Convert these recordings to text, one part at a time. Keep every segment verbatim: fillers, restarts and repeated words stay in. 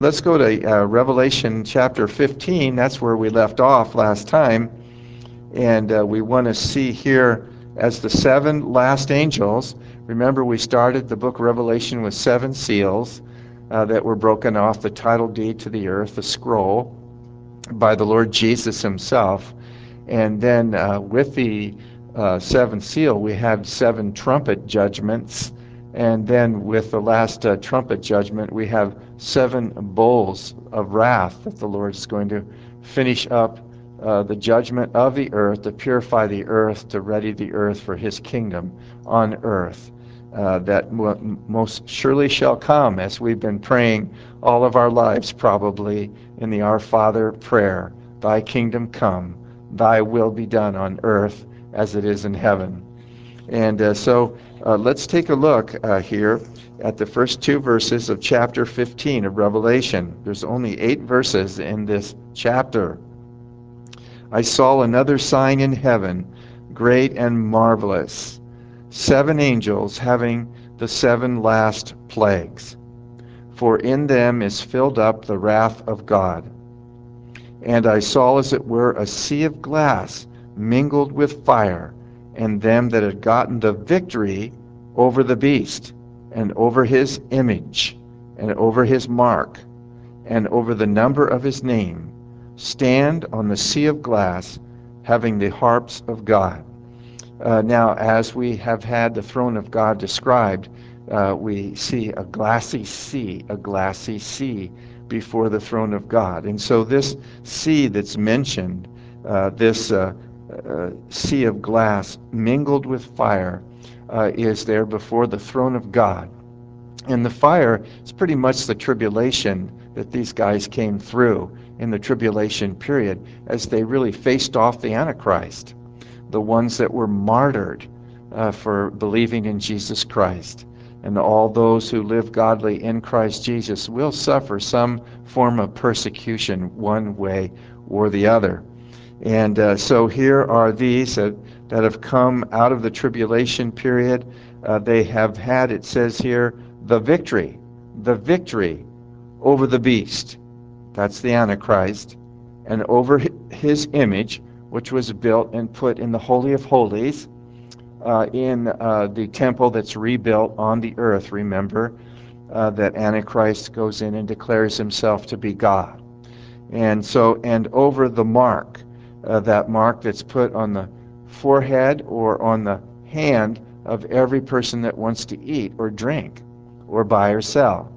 Let's go to uh, Revelation chapter fifteen. That's where we left off last time. And uh, we want to see here as the seven last angels. Remember, we started the book of Revelation with seven seals uh, that were broken off the title deed to the earth, the scroll, by the Lord Jesus himself. And then uh, with the uh, seventh seal, we have seven trumpet judgments. And then with the last uh, trumpet judgment, we have seven bowls of wrath that the Lord is going to finish up uh, the judgment of the earth, to purify the earth, to ready the earth for his kingdom on earth. Uh, that m- most surely shall come, as we've been praying all of our lives, probably, in the Our Father prayer. Thy kingdom come, thy will be done on earth as it is in heaven. And uh, so uh, let's take a look uh, here at the first two verses of chapter fifteen of Revelation. There's only eight verses in this chapter. I saw another sign in heaven, great and marvelous, seven angels having the seven last plagues. For in them is filled up the wrath of God. And I saw as it were a sea of glass mingled with fire, and them that had gotten the victory over the beast, and over his image, and over his mark, and over the number of his name, stand on the sea of glass, having the harps of God. Uh, now, as we have had the throne of God described, uh, we see a glassy sea, a glassy sea before the throne of God. And so this sea that's mentioned, uh, this uh, uh, sea of glass mingled with fire, uh, is there before the throne of God. And the fire is pretty much the tribulation that these guys came through in the tribulation period as they really faced off the Antichrist, the ones that were martyred uh, for believing in Jesus Christ. And all those who live godly in Christ Jesus will suffer some form of persecution one way or the other. And uh, so here are these that, that have come out of the tribulation period. Uh, they have had, it says here, the victory, the victory over the beast. That's the Antichrist. And over his image, which was built and put in the Holy of Holies, uh, in uh, the temple that's rebuilt on the earth. Remember uh, that Antichrist goes in and declares himself to be God. And so, and over the mark, uh, that mark that's put on the forehead or on the hand of every person that wants to eat or drink or buy or sell,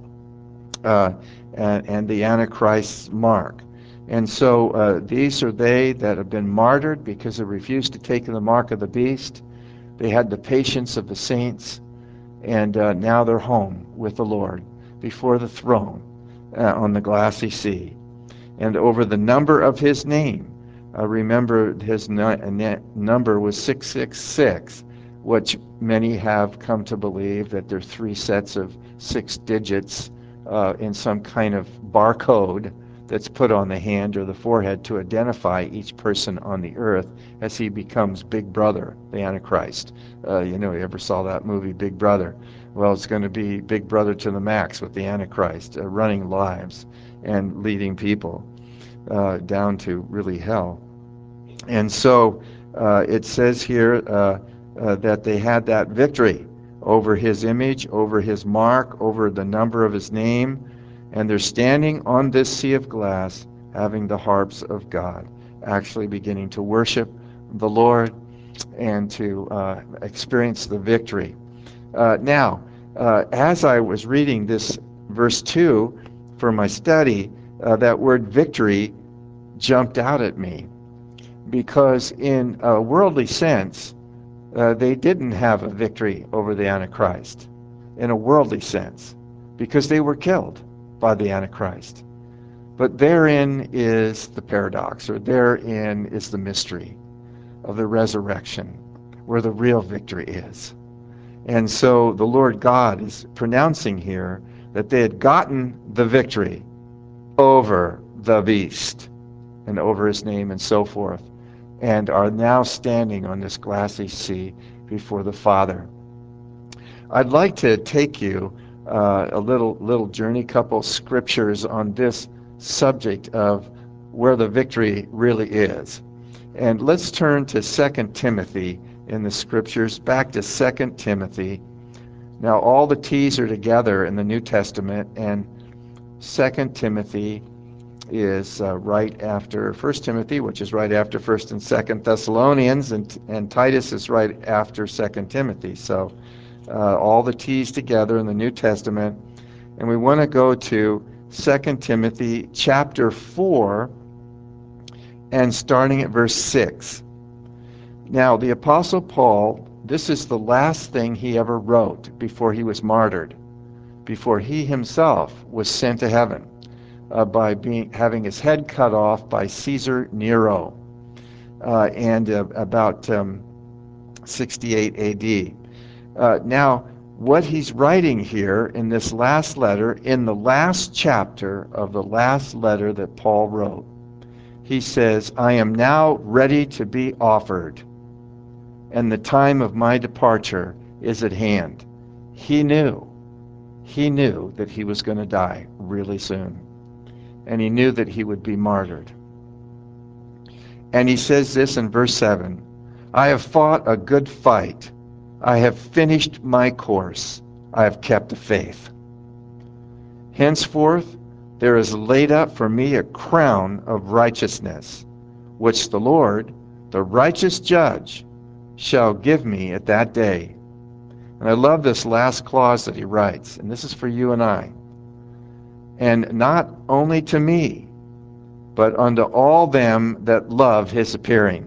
uh, and, and the Antichrist's mark. And so uh, these are they that have been martyred because they refused to take the mark of the beast. They had the patience of the saints, and uh, now they're home with the Lord before the throne uh, on the glassy sea. And over the number of his name, uh, remember his n- number was six six six, which many have come to believe that there are three sets of six digits uh, in some kind of barcode that's put on the hand or the forehead to identify each person on the earth as he becomes Big Brother, the Antichrist. Uh, you know, you ever saw that movie, Big Brother? Well, it's going to be Big Brother to the max with the Antichrist, uh, running lives and leading people uh, down to really hell. And so uh, it says here uh, uh, that they had that victory over his image, over his mark, over the number of his name, and they're standing on this sea of glass having the harps of God, actually beginning to worship the Lord and to uh, experience the victory. Uh, now, uh, as I was reading this verse two for my study, uh, that word victory jumped out at me because, in a worldly sense, uh, they didn't have a victory over the Antichrist in a worldly sense because they were killed by the Antichrist. But therein is the paradox, or therein is the mystery of the resurrection, where the real victory is. And so the Lord God is pronouncing here that they had gotten the victory over the beast and over his name and so forth, and are now standing on this glassy sea before the Father. I'd like to take you uh, a little little journey, couple scriptures on this subject of where the victory really is. And let's turn to Second Timothy in the scriptures, back to Second Timothy. Now all the T's are together in the New Testament, and Second Timothy is uh, right after First Timothy, which is right after First and Second Thessalonians, and and Titus is right after Second Timothy. So uh, all the T's together in the New Testament, and we want to go to Second Timothy chapter four, and starting at verse six. Now the Apostle Paul, this is the last thing he ever wrote before he was martyred, before he himself was sent to heaven. Uh, by being having his head cut off by Caesar Nero, uh, and uh, about um, sixty-eight A D. Uh, now, what he's writing here in this last letter, in the last chapter of the last letter that Paul wrote, he says, "I am now ready to be offered, and the time of my departure is at hand." He knew, he knew that he was going to die really soon. And he knew that he would be martyred. And he says this in verse seven, "I have fought a good fight. I have finished my course. I have kept the faith. Henceforth there is laid up for me a crown of righteousness, which the Lord, the righteous judge, shall give me at that day." And I love this last clause that he writes, and this is for you and I. "And not only to me, but unto all them that love his appearing."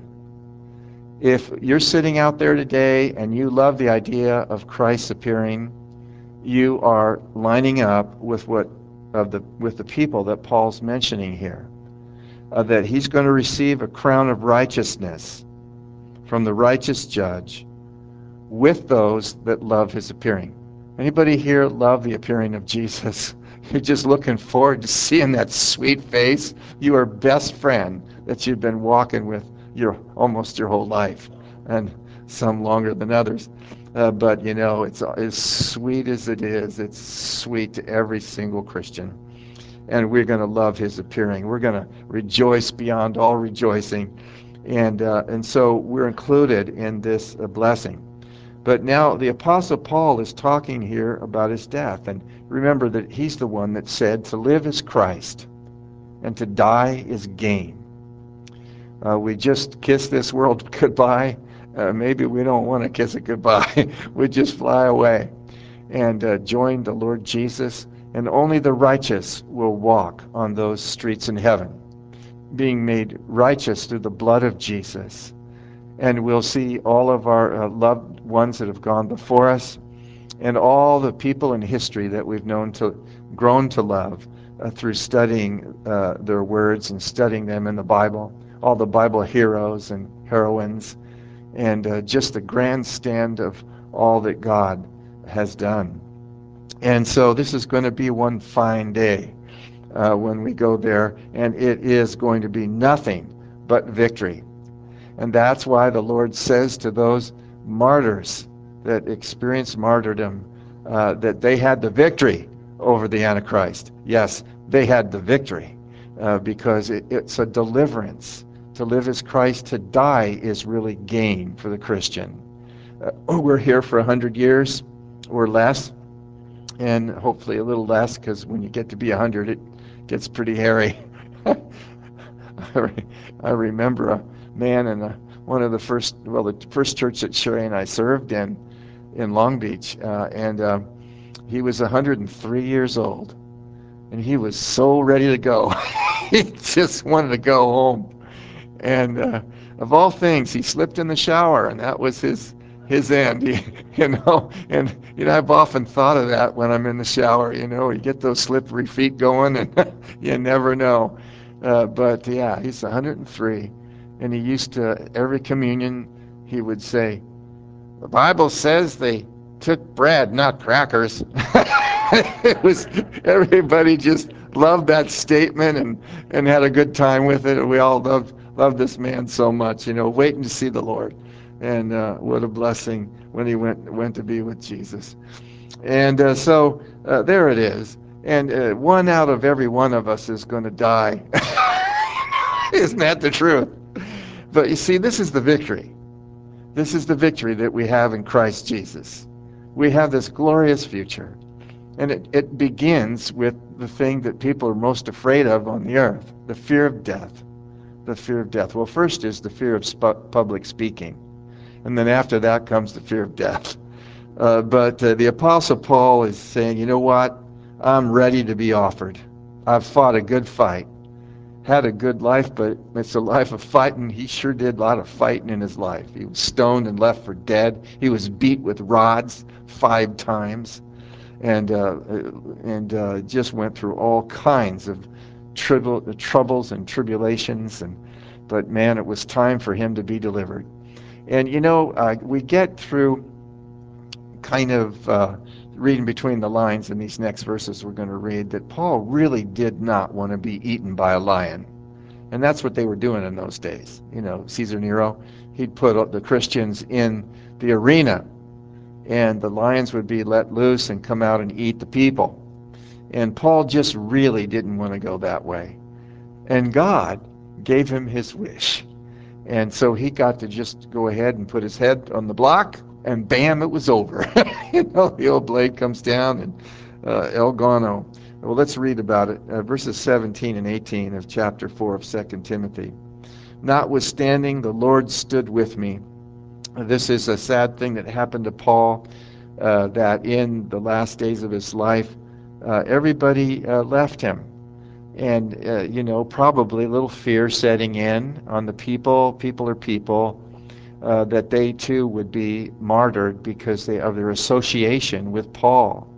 If you're sitting out there today and you love the idea of Christ's appearing, you are lining up with what of the with the people that Paul's mentioning here, uh, that he's going to receive a crown of righteousness from the righteous judge with those that love his appearing. Anybody here love the appearing of Jesus? You're just looking forward to seeing that sweet face, your best friend that you've been walking with your almost your whole life, and some longer than others. Uh, but you know, it's as sweet as it is. It's sweet to every single Christian, and we're going to love his appearing. We're going to rejoice beyond all rejoicing, and uh, and so we're included in this uh, blessing. But now the Apostle Paul is talking here about his death. And remember that he's the one that said to live is Christ and to die is gain. Uh, we just kiss this world goodbye. Uh, maybe we don't want to kiss it goodbye. We just fly away and uh, join the Lord Jesus. And only the righteous will walk on those streets in heaven, being made righteous through the blood of Jesus. And we'll see all of our uh, loved ones that have gone before us, and all the people in history that we've known to, grown to love uh, through studying uh, their words and studying them in the Bible, all the Bible heroes and heroines, and uh, just the grandstand of all that God has done. And so this is going to be one fine day uh, when we go there, and it is going to be nothing but victory. And that's why the Lord says to those martyrs that experienced martyrdom uh, that they had the victory over the Antichrist. Yes, they had the victory uh, because it, it's a deliverance. To live as Christ, to die is really gain for the Christian. Uh, we're here for a hundred years or less, and hopefully a little less, because when you get to be a hundred, it gets pretty hairy. I, re- I remember a man in a, one of the first, well, the first church that Sherry and I served in, in Long Beach, uh, and uh, he was one hundred three years old, and he was so ready to go. He just wanted to go home. And uh, of all things, he slipped in the shower, and that was his his end. He, you know, and you know, I've often thought of that when I'm in the shower. You know, you get those slippery feet going, and you never know. Uh, but yeah, he's one hundred three, and he used to, every communion, he would say, "The Bible says they took bread, not crackers." It was, everybody just loved that statement and, and had a good time with it. And we all loved loved this man so much, you know, waiting to see the Lord. And uh, what a blessing when he went went to be with Jesus. And uh, so Uh, there it is. And uh, one out of every one of us is going to die. Isn't that the truth? But you see, this is the victory. This is the victory that we have in Christ Jesus. We have this glorious future. And it, it begins with the thing that people are most afraid of on the earth, the fear of death. The fear of death. Well, first is the fear of sp- public speaking. And then after that comes the fear of death. Uh, but uh, the Apostle Paul is saying, you know what? I'm ready to be offered. I've fought a good fight. Had a good life, but it's a life of fighting. He sure did a lot of fighting in his life. He was stoned and left for dead. He was beat with rods five times, and uh, and uh, just went through all kinds of tribul- troubles and tribulations. And but man, it was time for him to be delivered. And you know, uh, we get through kind of uh, reading between the lines in these next verses we're going to read that Paul really did not want to be eaten by a lion. And that's what they were doing in those days. You know, Caesar Nero, he'd put the Christians in the arena, and the lions would be let loose and come out and eat the people. And Paul just really didn't want to go that way. And God gave him his wish. And so he got to just go ahead and put his head on the block, and bam, it was over. You know, the old blade comes down, and uh, El Gano. Well, let's read about it. Uh, verses seventeen and eighteen of chapter four of Second Timothy. Notwithstanding, the Lord stood with me. This is a sad thing that happened to Paul, uh, that in the last days of his life, uh, everybody uh, left him. And, uh, you know, probably a little fear setting in on the people, people are people, uh, that they too would be martyred because they, of their association with Paul.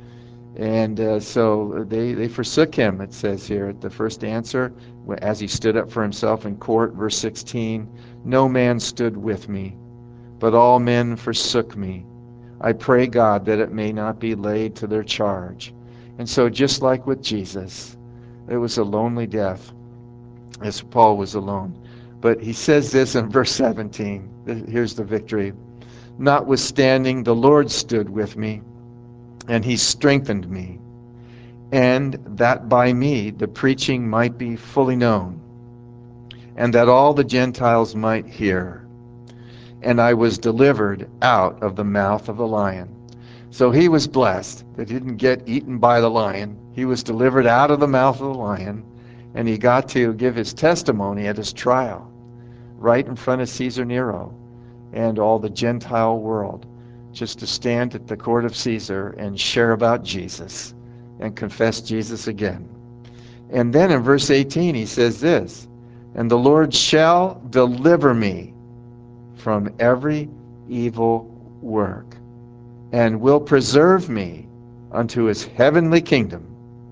And uh, so they, they forsook him, it says here at the first answer, as he stood up for himself in court, verse sixteen, no man stood with me, but all men forsook me. I pray God that it may not be laid to their charge. And so just like with Jesus, it was a lonely death, as Paul was alone. But he says this in verse seventeen. Here's the victory. Notwithstanding, the Lord stood with me, and he strengthened me, and that by me the preaching might be fully known, and that all the Gentiles might hear. And I was delivered out of the mouth of the lion. So he was blessed that he didn't get eaten by the lion. He was delivered out of the mouth of the lion, and he got to give his testimony at his trial, right in front of Caesar Nero and all the Gentile world, just to stand at the court of Caesar and share about Jesus and confess Jesus again. And then in verse eighteen he says this, and the Lord shall deliver me from every evil work, and will preserve me unto his heavenly kingdom,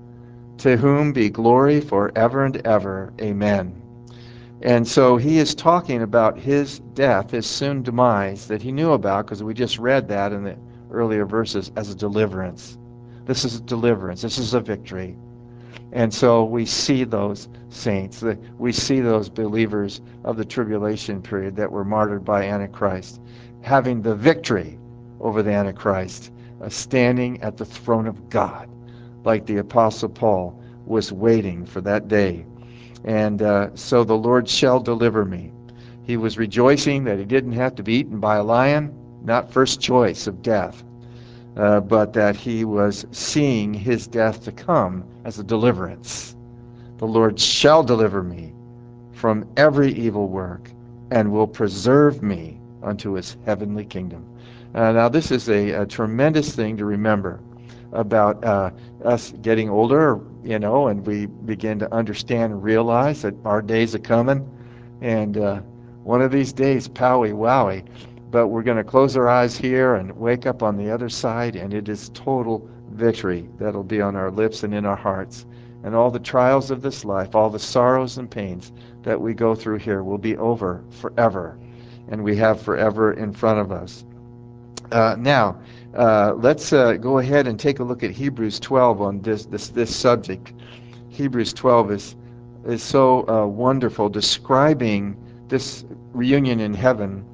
to whom be glory forever and ever. Amen. And so he is talking about his death, his soon demise that he knew about, because we just read that in the earlier verses, as a deliverance. This is a deliverance. This is a victory. And so we see those saints, we see those believers of the tribulation period that were martyred by Antichrist, having the victory over the Antichrist, uh, standing at the throne of God, like the Apostle Paul was waiting for that day. And uh, so the Lord shall deliver me. He was rejoicing that he didn't have to be eaten by a lion, not first choice of death, uh, but that he was seeing his death to come as a deliverance. The Lord shall deliver me from every evil work, and will preserve me unto his heavenly kingdom. Uh, now this is a, a tremendous thing to remember about uh, us getting older, you know, and we begin to understand and realize that our days are coming, and uh, one of these days, powie wowie, but we're going to close our eyes here and wake up on the other side, and it is total victory that'll be on our lips and in our hearts. And all the trials of this life, all the sorrows and pains that we go through here will be over forever, and we have forever in front of us. Uh, now, uh, let's uh, go ahead and take a look at Hebrews twelve on this this, this subject. Hebrews twelve is is so uh, wonderful, describing this reunion in heaven.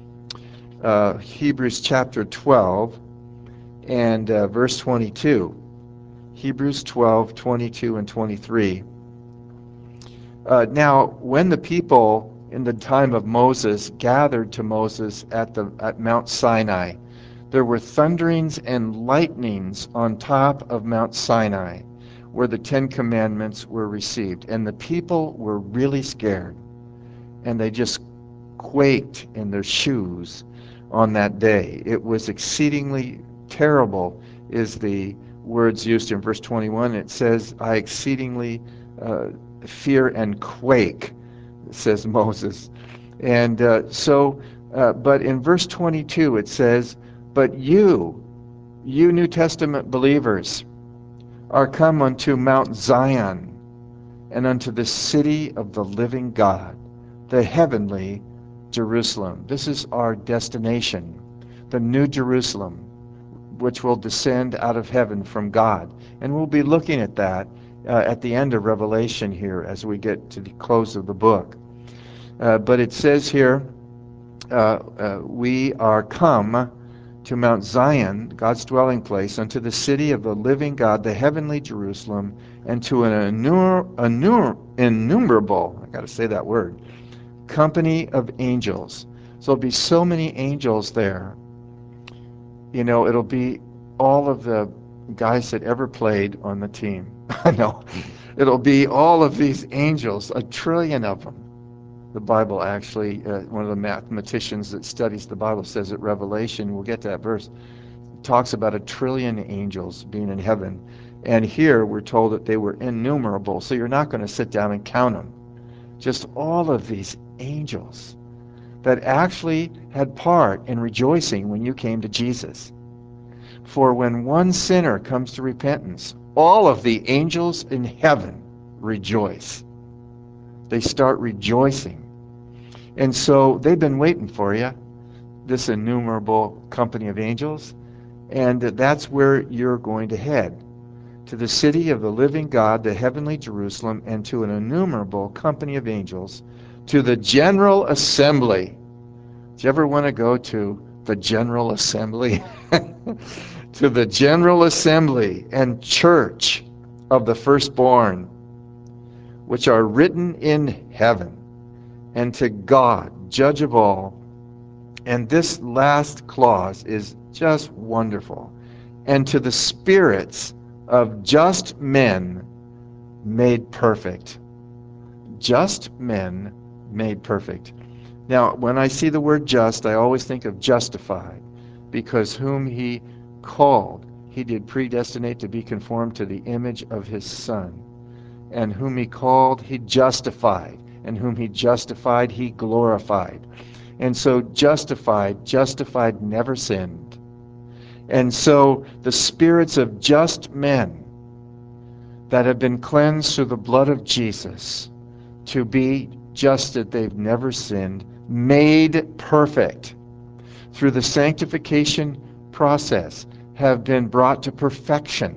Uh, Hebrews chapter twelve and uh, verse twenty-two. Hebrews twelve, twenty-two and twenty-three. Uh, now, when the people in the time of Moses gathered to Moses at, the, at Mount Sinai, there were thunderings and lightnings on top of Mount Sinai, where the Ten Commandments were received. And the people were really scared, and they just quaked in their shoes on that day. It was exceedingly terrible, is the words used in verse twenty-one. It says, I exceedingly uh, fear and quake, says Moses. And uh, so, uh, but in verse twenty-two it says, but you, you New Testament believers, are come unto Mount Zion, and unto the city of the living God, the heavenly Jerusalem. This is our destination, the New Jerusalem, which will descend out of heaven from God. And we'll be looking at that uh, at the end of Revelation here as we get to the close of the book. Uh, but it says here, uh, uh, we are come to Mount Zion, God's dwelling place, unto the city of the living God, the heavenly Jerusalem, and to an innumer, innumer, innumerable, I got to say that word, company of angels. So there'll be so many angels there. You know, it'll be all of the guys that ever played on the team. I know. It'll be all of these angels, a trillion of them. The Bible actually, uh, one of the mathematicians that studies the Bible says at Revelation, we'll get to that verse, talks about a trillion angels being in heaven. And here we're told that they were innumerable, so you're not going to sit down and count them. Just all of these angels that actually had part in rejoicing when you came to Jesus. For when one sinner comes to repentance, all of the angels in heaven rejoice. They start rejoicing. And so they've been waiting for you, this innumerable company of angels, and that's where you're going to head, to the city of the living God, the heavenly Jerusalem, and to an innumerable company of angels, to the general assembly. Do you ever want to go to the general assembly? To the general assembly and church of the firstborn, which are written in heaven, and to God, judge of all. And this last clause is just wonderful. And to the spirits of just men made perfect. Just men made perfect. Now, when I see the word just, I always think of justified, because whom he called, he did predestinate to be conformed to the image of his Son. And whom he called, he justified. And whom he justified, he glorified. And so justified, justified, never sinned. And so the spirits of just men that have been cleansed through the blood of Jesus to be just that they've never sinned, made perfect through the sanctification process, have been brought to perfection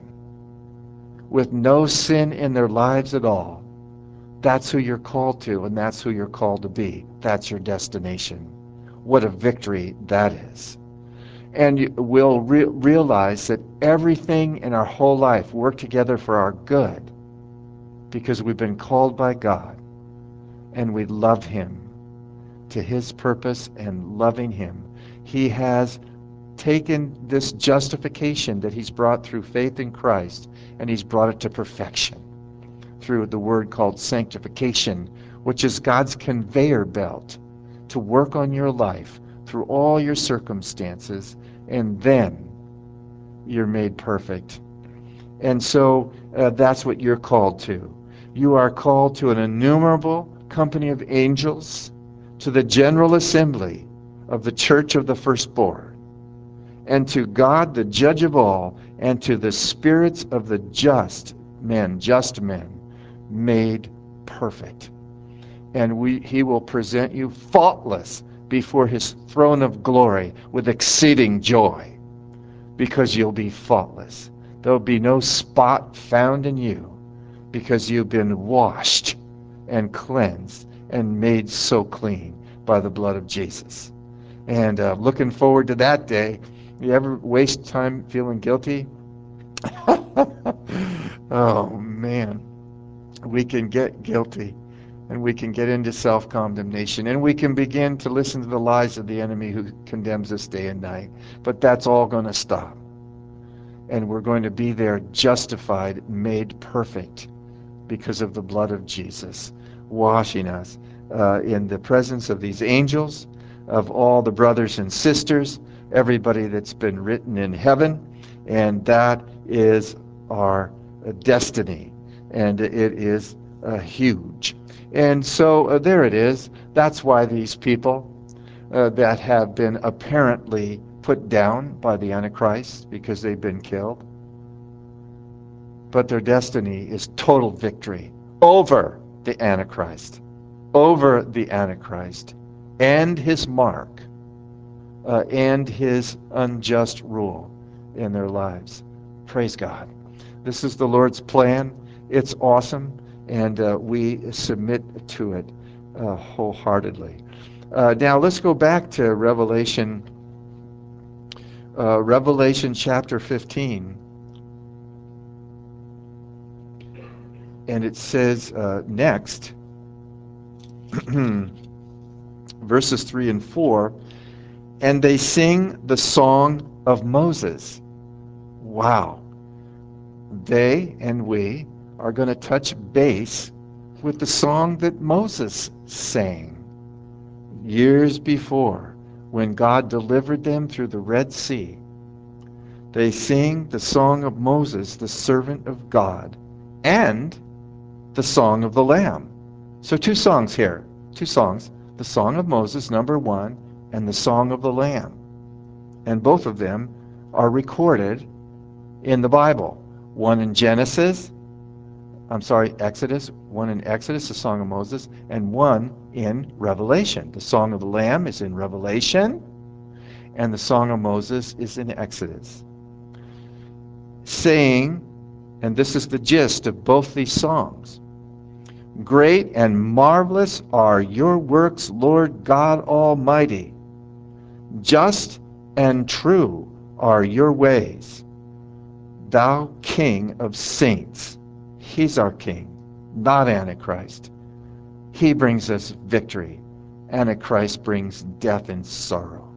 with no sin in their lives at all. That's who you're called to, and that's who you're called to be. That's your destination. What a victory that is. And we'll re- realize that everything in our whole life works together for our good because we've been called by God and we love him to his purpose, and loving him, he has taken this justification that he's brought through faith in Christ, and he's brought it to perfection through the word called sanctification, which is God's conveyor belt to work on your life through all your circumstances, and then you're made perfect. And so uh, that's what you're called to. You are called to an innumerable company of angels, to the general assembly of the church of the firstborn, and to God, the judge of all, and to the spirits of the just men, just men, made perfect. And we, he will present you faultless before his throne of glory with exceeding joy, because you'll be faultless. There'll be no spot found in you, because you've been washed and cleansed and made so clean by the blood of Jesus. And uh, looking forward to that day. You ever waste time feeling guilty? Oh, man. We can get guilty and we can get into self-condemnation and we can begin to listen to the lies of the enemy who condemns us day and night. But that's all going to stop. And we're going to be there justified, made perfect because of the blood of Jesus, washing us uh, in the presence of these angels, of all the brothers and sisters, everybody that's been written in heaven. And that is our uh, destiny. And it is uh, huge. And so uh, there it is. That's why these people uh, that have been apparently put down by the Antichrist because they've been killed, but their destiny is total victory over the Antichrist, over the Antichrist and his mark uh, and his unjust rule in their lives. Praise God. This is the Lord's plan. It's awesome, and uh, we submit to it uh, wholeheartedly. Uh, now let's go back to Revelation, uh, Revelation chapter fifteen. And it says uh, next, verses three and four, and they sing the song of Moses. Wow. They and we are going to touch base with the song that Moses sang years before when God delivered them through the Red Sea. They sing the song of Moses, the servant of God, and the song of the Lamb. So two songs here, two songs. The song of Moses, number one, and the song of the Lamb. And both of them are recorded in the Bible. One in Genesis, I'm sorry, Exodus, one in Exodus, the song of Moses, and one in Revelation. The song of the Lamb is in Revelation, and the song of Moses is in Exodus. Saying, and this is the gist of both these songs, great and marvelous are your works, Lord God Almighty. Just and true are your ways, thou King of saints. He's our King, not Antichrist. He brings us victory. Antichrist brings death and sorrow.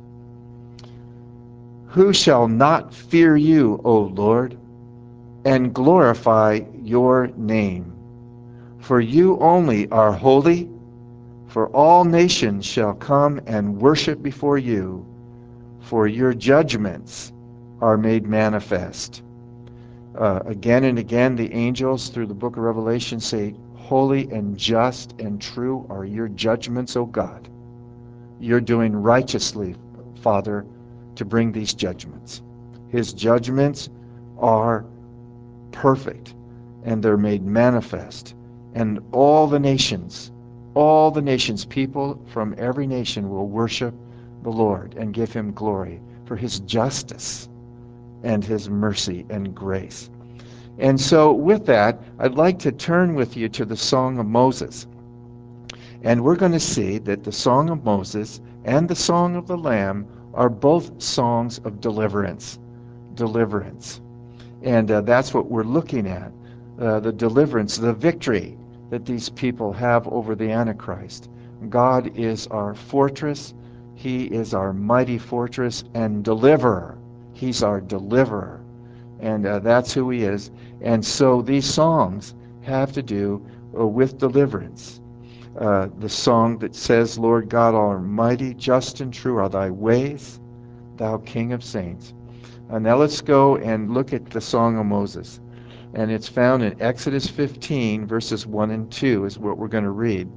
Who shall not fear you, O Lord, and glorify your name? For you only are holy, for all nations shall come and worship before you, for your judgments are made manifest. Uh, again and again, the angels through the book of Revelation say, holy and just and true are your judgments, O God. You're doing righteously, Father, to bring these judgments. His judgments are perfect, and they're made manifest. And all the nations, all the nations, people from every nation will worship the Lord and give him glory for his justice and his mercy and grace. And so with that, I'd like to turn with you to the Song of Moses. And we're going to see that the Song of Moses and the Song of the Lamb are both songs of deliverance. Deliverance. And uh, that's what we're looking at, uh, the deliverance, the victory that these people have over the Antichrist. God is our fortress. He is our mighty fortress and deliverer. He's our deliverer. And uh, that's who he is. And so these songs have to do uh, with deliverance. Uh, the song that says, Lord God Almighty, just and true are thy ways, thou King of saints. Uh, now let's go and look at the Song of Moses. And it's found in Exodus fifteen, verses one and two is what we're going to read.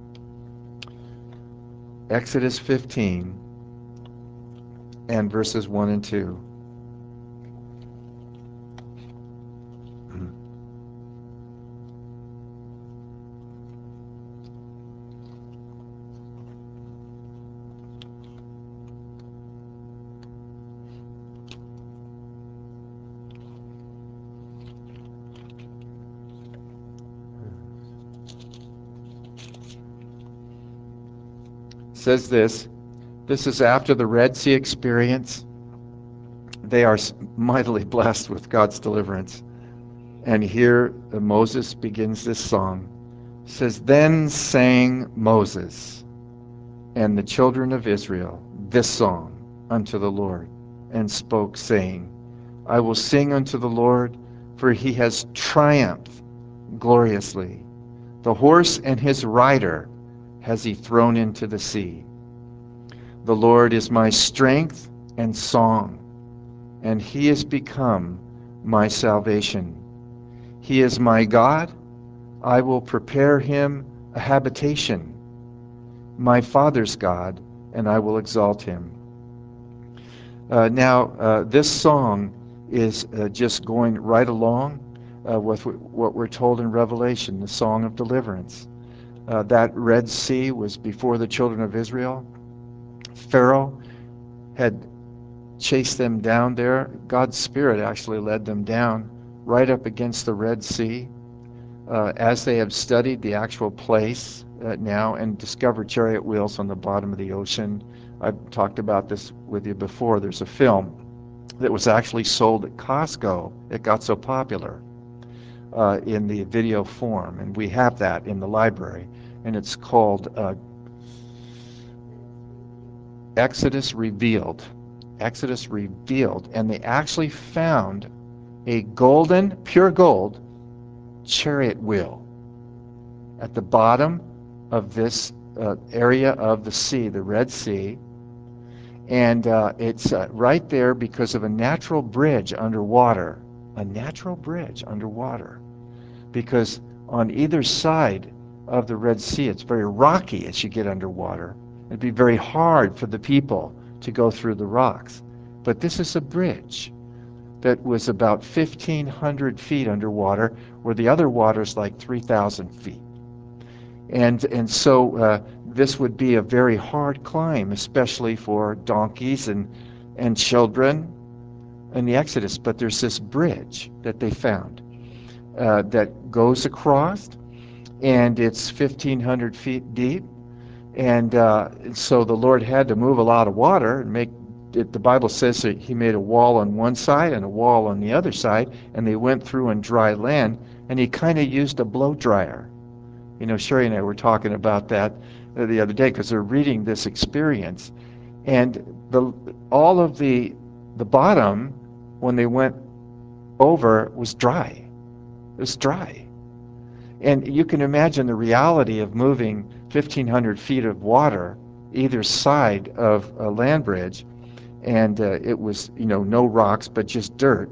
Exodus fifteen and verses one and two. Says this, this is after the Red Sea experience. They are mightily blessed with God's deliverance. And here uh, Moses begins this song. It says, "Then sang Moses and the children of Israel this song unto the Lord, and spoke, saying, I will sing unto the Lord, for he has triumphed gloriously. The horse and his rider has he thrown into the sea. The Lord is my strength and song, and he is become my salvation. He is my God. I will prepare him a habitation, my father's God, and I will exalt him." Uh, now, uh, this song is uh, just going right along uh, with what we're told in Revelation, the song of deliverance. Uh, that Red Sea was before the children of Israel. Pharaoh had chased them down there. God's Spirit actually led them down right up against the Red Sea. Uh, as they have studied the actual place uh, now and discovered chariot wheels on the bottom of the ocean. I've talked about this with you before. There's a film that was actually sold at Costco. It got so popular uh, in the video form, and we have that in the library, and it's called uh, Exodus Revealed. Exodus Revealed, and they actually found a golden, pure gold chariot wheel at the bottom of this uh, area of the sea, the Red Sea. And uh, it's uh, right there because of a natural bridge underwater. A natural bridge underwater. Because on either side of the Red Sea, it's very rocky as you get underwater. It'd be very hard for the people to go through the rocks. But this is a bridge that was about fifteen hundred feet underwater, where the other water's like three thousand feet. And, and so uh, this would be a very hard climb, especially for donkeys and, and children in the Exodus. But there's this bridge that they found uh, that goes across, and it's fifteen hundred feet deep. And uh, so the Lord had to move a lot of water and make it. The Bible says that he made a wall on one side and a wall on the other side, and they went through on dry land, and he kind of used a blow dryer. You know, Sherry and I were talking about that the other day because they're reading this experience. And the all of the the bottom, when they went over, was dry. It was dry. And you can imagine the reality of moving fifteen hundred feet of water either side of a land bridge, and uh, it was, you know, no rocks, but just dirt.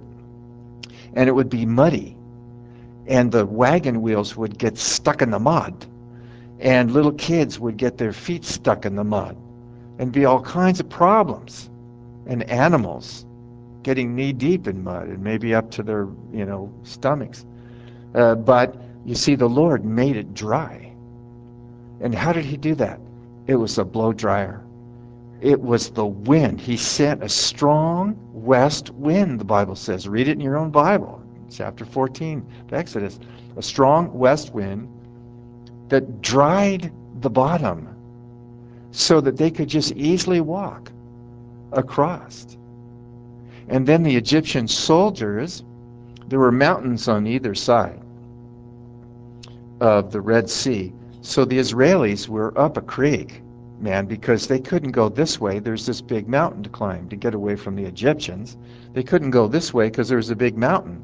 And it would be muddy, and the wagon wheels would get stuck in the mud, and little kids would get their feet stuck in the mud, and be all kinds of problems, and animals getting knee deep in mud and maybe up to their, you know, stomachs. Uh, but you see, the Lord made it dry. And how did he do that? It was a blow dryer. It was the wind. He sent a strong west wind, the Bible says. Read it in your own Bible, chapter fourteen of Exodus. A strong west wind that dried the bottom so that they could just easily walk across. And then the Egyptian soldiers, there were mountains on either side of the Red Sea. So the Israelis were up a creek, man, because they couldn't go this way. There's this big mountain to climb to get away from the Egyptians. They couldn't go this way because there was a big mountain.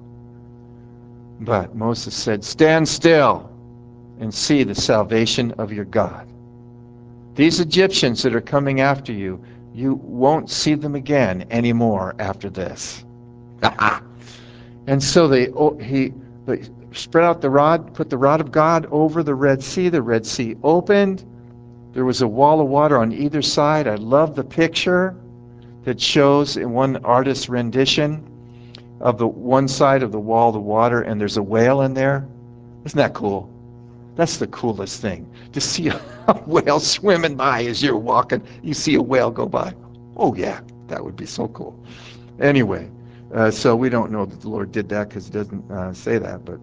But Moses said, "Stand still and see the salvation of your God. These Egyptians that are coming after you, you won't see them again anymore after this." And so they oh, he they spread out the rod, put the rod of God over the Red Sea. The Red Sea opened. There was a wall of water on either side. I love the picture that shows in one artist's rendition of the one side of the wall, the water, and there's a whale in there. Isn't that cool? That's the coolest thing. To see a, a whale swimming by as you're walking. You see a whale go by. Oh yeah, that would be so cool. Anyway, uh, so we don't know that the Lord did that because it doesn't uh, say that. But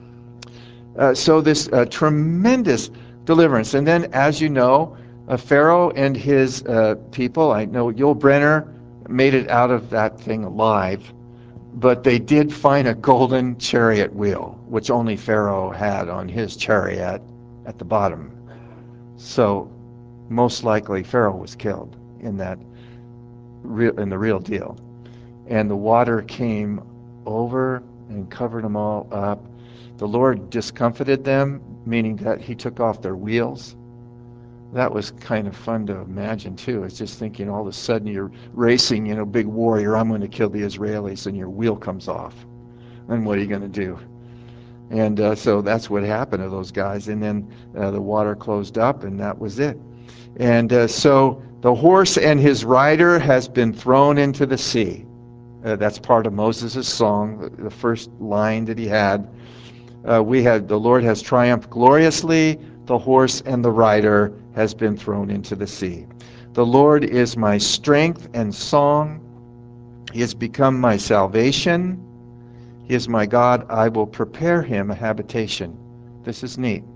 uh, so this uh, tremendous deliverance. And then, as you know, uh, Pharaoh and his uh, people, I know Yul Brynner made it out of that thing alive. but they did find a golden chariot wheel, which only Pharaoh had on his chariot at the bottom. So most likely Pharaoh was killed in that real, in the real deal. And the water came over and covered them all up. The Lord discomfited them, meaning that he took off their wheels. That was kind of fun to imagine too. It's just thinking all of a sudden you're racing, you know, big warrior, I'm going to kill the Israelis, and your wheel comes off. And what are you going to do? And uh, so that's what happened to those guys. And then uh, the water closed up, and that was it. And uh, so the horse and his rider has been thrown into the sea. Uh, that's part of Moses' song, the first line that he had. Uh, we had, the Lord has triumphed gloriously, the horse and the rider has been thrown into the sea. The Lord is my strength and song. He has become my salvation. He is my God. I will prepare him a habitation. This is neat.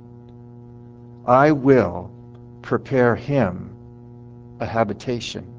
I will prepare him a habitation,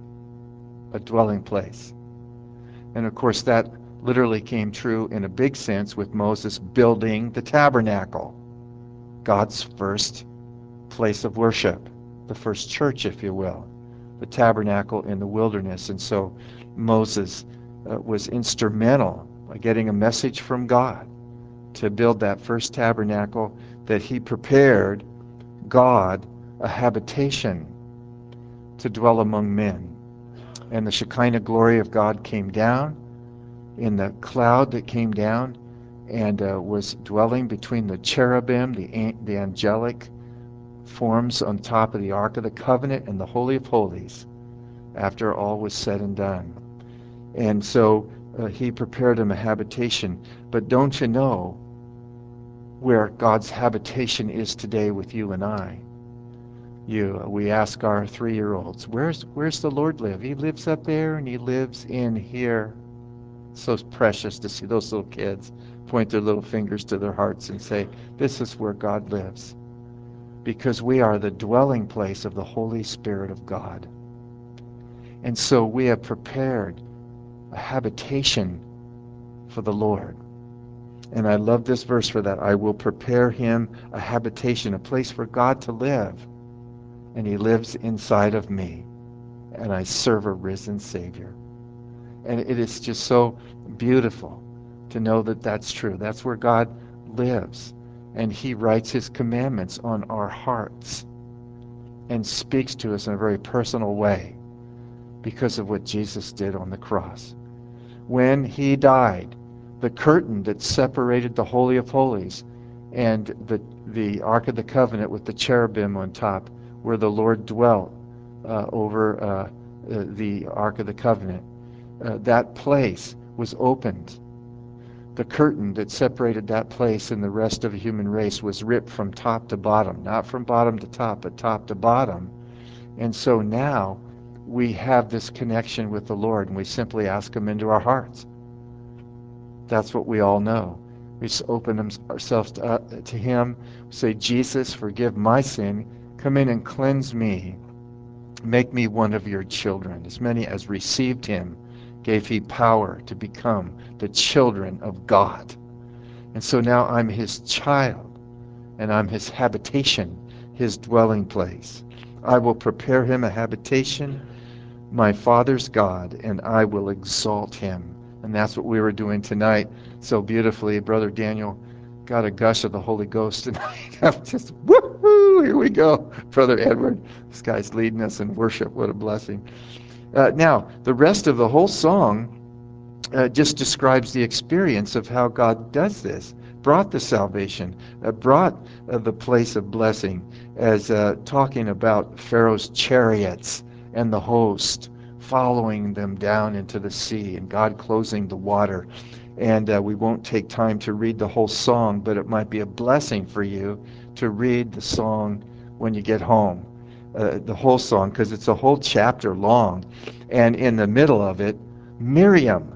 a dwelling place. And of course, that literally came true in a big sense with Moses building the tabernacle, God's first place of worship, the first church, if you will, the tabernacle in the wilderness. And so Moses uh, was instrumental in getting a message from God to build that first tabernacle, that he prepared God a habitation to dwell among men. And the Shekinah glory of God came down in the cloud that came down and uh, was dwelling between the cherubim, the, the angelic forms on top of the Ark of the Covenant and the Holy of Holies after all was said and done. And so uh, he prepared him a habitation. But don't you know where God's habitation is today with you and I? You, we ask our three-year-olds, where's where's the Lord live? He lives up there, and he lives in here. So precious to see those little kids point their little fingers to their hearts and say, this is where God lives. Because we are the dwelling place of the Holy Spirit of God. And so we have prepared a habitation for the Lord. And I love this verse for that. I will prepare him a habitation, a place for God to live. And he lives inside of me. And I serve a risen Savior. And it is just so beautiful to know that that's true. That's where God lives. And he writes his commandments on our hearts and speaks to us in a very personal way because of what Jesus did on the cross. When he died, the curtain that separated the Holy of Holies and the, the Ark of the Covenant with the cherubim on top, where the Lord dwelt uh, over uh, uh, the Ark of the Covenant, uh, that place was opened. The curtain that separated that place and the rest of the human race was ripped from top to bottom, not from bottom to top, but top to bottom. And so now we have this connection with the Lord, and we simply ask him into our hearts. That's what we all know. We just open ourselves to, uh, to him, say, Jesus, forgive my sin. Come in and cleanse me. Make me one of your children. As many as received him gave he power to become the children of God. And so now I'm his child, and I'm his habitation, his dwelling place. I will prepare him a habitation, my Father's God, and I will exalt him. And that's what we were doing tonight so beautifully. Brother Daniel got a gush of the Holy Ghost tonight. I'm just, woohoo, here we go. Brother Edward, this guy's leading us in worship. What a blessing. Uh, now, the rest of the whole song uh, just describes the experience of how God does this, brought the salvation, uh, brought uh, the place of blessing, as uh, talking about Pharaoh's chariots and the host following them down into the sea and God closing the water. And uh, we won't take time to read the whole song, but it might be a blessing for you to read the song when you get home, uh, the whole song, because it's a whole chapter long. And in the middle of it, Miriam,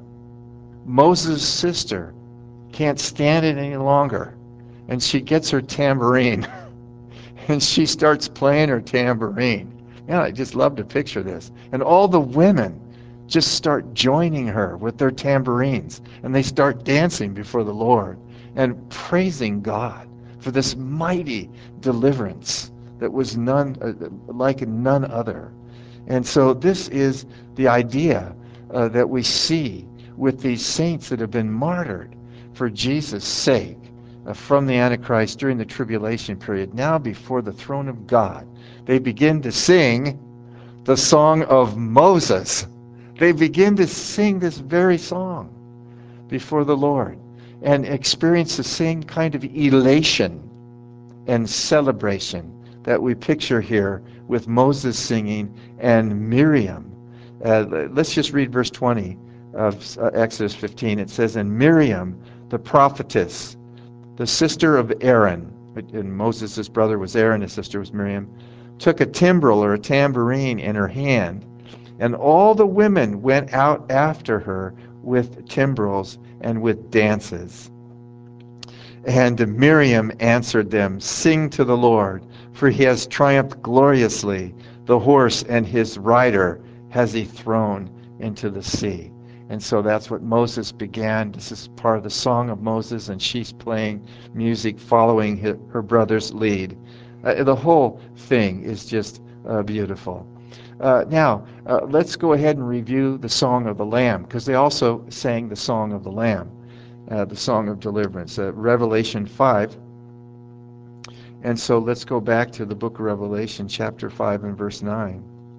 Moses' sister, can't stand it any longer. And she gets her tambourine and she starts playing her tambourine. Man, I just love to picture this. And all the women just start joining her with their tambourines, and they start dancing before the Lord and praising God for this mighty deliverance that was none uh, like none other. And so this is the idea uh, that we see with these saints that have been martyred for Jesus' sake uh, from the Antichrist during the tribulation period. Now before the throne of God, they begin to sing the song of Moses. They begin to sing this very song before the Lord and experience the same kind of elation and celebration that we picture here with Moses singing and Miriam. Uh, let's just read verse twenty of uh, Exodus fifteen. It says, "And Miriam, the prophetess, the sister of Aaron," and Moses' brother was Aaron, his sister was Miriam, "took a timbrel or a tambourine in her hand, and all the women went out after her with timbrels and with dances. And Miriam answered them, 'Sing to the Lord, for he has triumphed gloriously. The horse and his rider has he thrown into the sea.'" And so that's what Moses began. This is part of the Song of Moses, and she's playing music following his, her brother's lead. Uh, the whole thing is just uh, beautiful. Uh, now, uh, let's go ahead and review the Song of the Lamb, because they also sang the Song of the Lamb. Uh, the Song of Deliverance, uh, Revelation five. And so let's go back to the book of Revelation, chapter five and verse nine.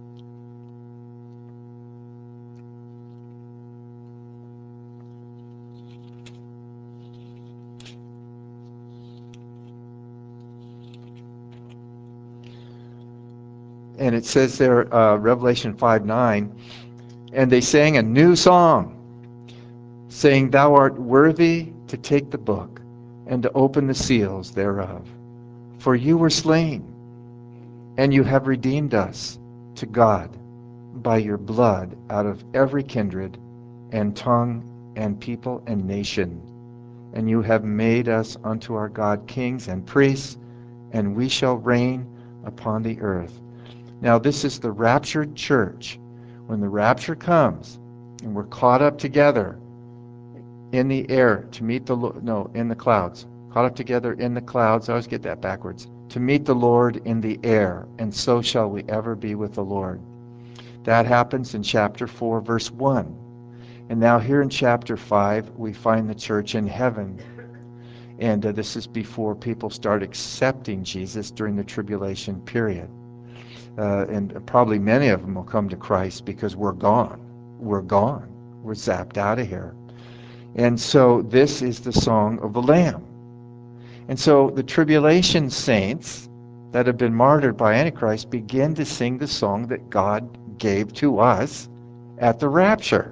And it says there, uh, Revelation five nine, "And they sang a new song, saying, 'Thou art worthy to take the book and to open the seals thereof. For you were slain, and you have redeemed us to God by your blood out of every kindred and tongue and people and nation. And you have made us unto our God kings and priests, and we shall reign upon the earth.'" Now this is the raptured church. When the rapture comes, and we're caught up together in the air to meet the Lord, no, in the clouds, caught up together in the clouds, I always get that backwards, to meet the Lord in the air, and so shall we ever be with the Lord. That happens in chapter four, verse one. And now here in chapter five, we find the church in heaven. And uh, this is before people start accepting Jesus during the tribulation period. Uh, and probably many of them will come to Christ because we're gone. We're gone. We're zapped out of here. And so this is the Song of the Lamb. And so the tribulation saints that have been martyred by Antichrist begin to sing the song that God gave to us at the rapture,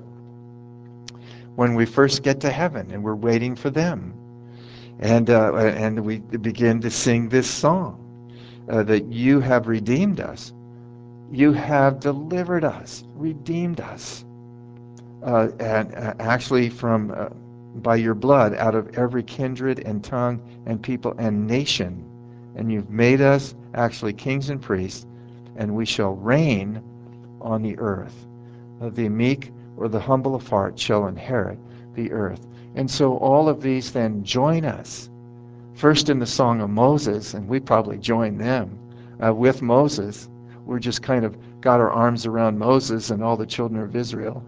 when we first get to heaven and we're waiting for them. And, uh, and we begin to sing this song, uh, that you have redeemed us. You have delivered us, redeemed us, uh, and uh, actually from uh, by your blood out of every kindred and tongue and people and nation. And you've made us actually kings and priests, and we shall reign on the earth. Uh, the meek or the humble of heart shall inherit the earth. And so all of these then join us, first in the Song of Moses, and we probably join them uh, with Moses. We're just kind of got our arms around Moses and all the children of Israel.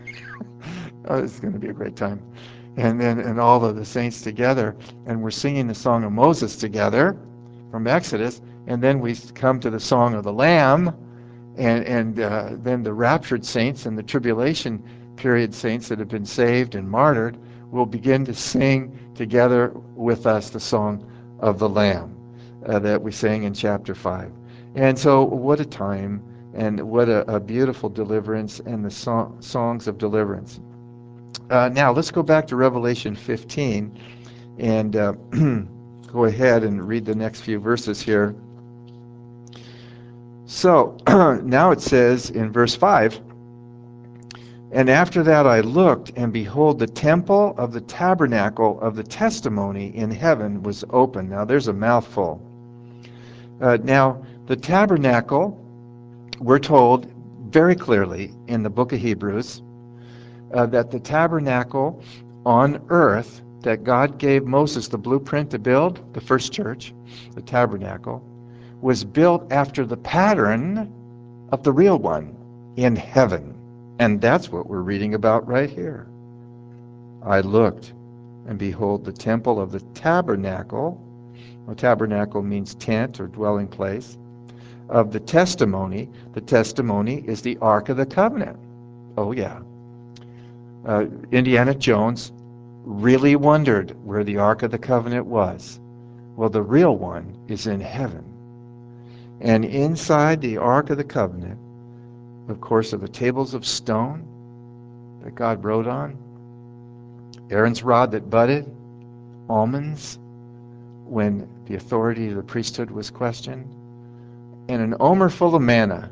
Oh, it's going to be a great time. And then and all of the saints together, and we're singing the Song of Moses together from Exodus, and then we come to the Song of the Lamb, and, and uh, then the raptured saints and the tribulation period saints that have been saved and martyred will begin to sing together with us the Song of the Lamb uh, that we sang in chapter five. And so what a time, and what a, a beautiful deliverance, and the song, songs of deliverance. Uh, now let's go back to Revelation fifteen and uh, go ahead and read the next few verses here. So now it says in verse five, "And after that I looked, and behold, the temple of the tabernacle of the testimony in heaven was open." Now there's a mouthful. Uh, now the tabernacle, we're told, very clearly in the book of Hebrews uh, that the tabernacle on earth that God gave Moses the blueprint to build, the first church, the tabernacle, was built after the pattern of the real one in heaven. And that's what we're reading about right here. I looked, and behold, the temple of the tabernacle, well, tabernacle means tent or dwelling place, of the testimony. The testimony is the Ark of the Covenant. Oh, yeah. Uh, Indiana Jones really wondered where the Ark of the Covenant was. Well, the real one is in heaven. And inside the Ark of the Covenant, of course, are the tables of stone that God wrote on, Aaron's rod that budded, almonds when the authority of the priesthood was questioned, and an omer full of manna.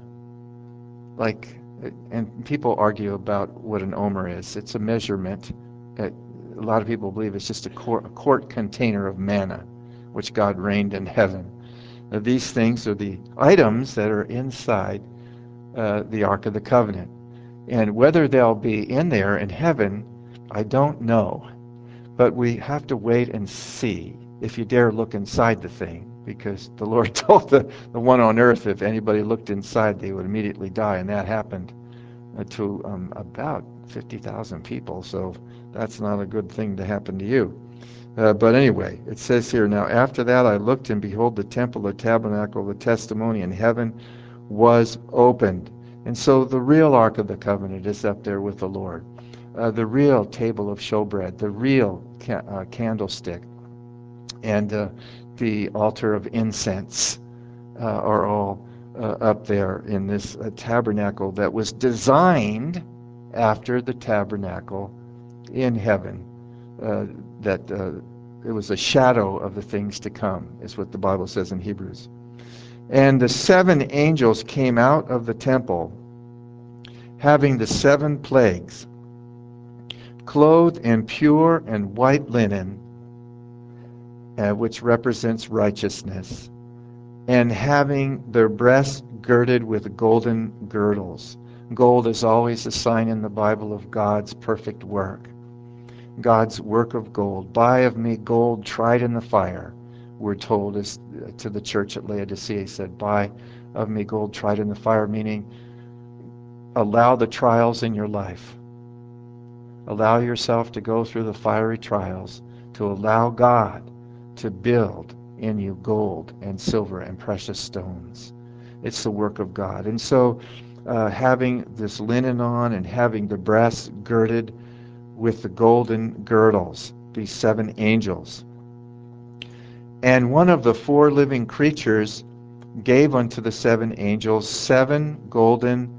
Like, and people argue about what an omer is. It's a measurement. A lot of people believe it's just a quart, a quart container of manna, which God rained in heaven. Now, these things are the items that are inside uh, the Ark of the Covenant. And whether they'll be in there in heaven, I don't know. But we have to wait and see if you dare look inside the thing, because the Lord told the, the one on earth if anybody looked inside, they would immediately die. And that happened uh, to um, about fifty thousand people. So that's not a good thing to happen to you. Uh, but anyway, it says here, now after that I looked, and behold, the temple, the tabernacle, the testimony in heaven was opened. And so the real Ark of the Covenant is up there with the Lord. Uh, the real table of showbread, the real ca- uh, candlestick, and uh, the altar of incense uh, are all uh, up there in this uh, tabernacle that was designed after the tabernacle in heaven. Uh, that uh, it was a shadow of the things to come, is what the Bible says in Hebrews. And the seven angels came out of the temple, having the seven plagues, clothed in pure and white linen, uh, which represents righteousness, and having their breasts girded with golden girdles. Gold is always a sign in the Bible of God's perfect work. God's work of gold. Buy of me gold tried in the fire, we're told as, uh, to the church at Laodicea. He said, buy of me gold tried in the fire, meaning allow the trials in your life. Allow yourself to go through the fiery trials to allow God to build in you gold and silver and precious stones. It's the work of God. And so uh, having this linen on and having the breasts girded with the golden girdles, these seven angels. And one of the four living creatures gave unto the seven angels seven golden